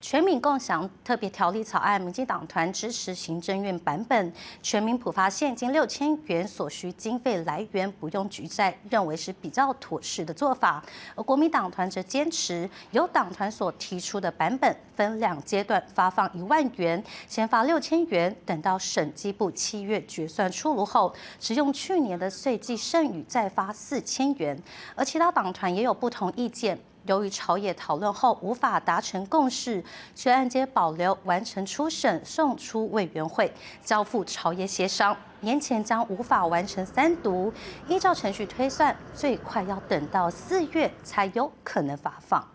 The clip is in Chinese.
全民共享特别条例草案，民进党团支持行政院版本，全民普发现金6000元，所需经费来源不用举债，认为是比较妥适的做法。而国民党团则坚持由党团所提出的版本，分2阶段发放1万元，先发6000元，等到审计部7月决算出炉后，只用去年的岁季剩余再发4000元。而其他党团也有不同意见。由于朝野讨论后无法达成共识，全案皆保留完成初审送出委员会，交付朝野协商。年前将无法完成3读，依照程序推算，最快要等到4月才有可能发放。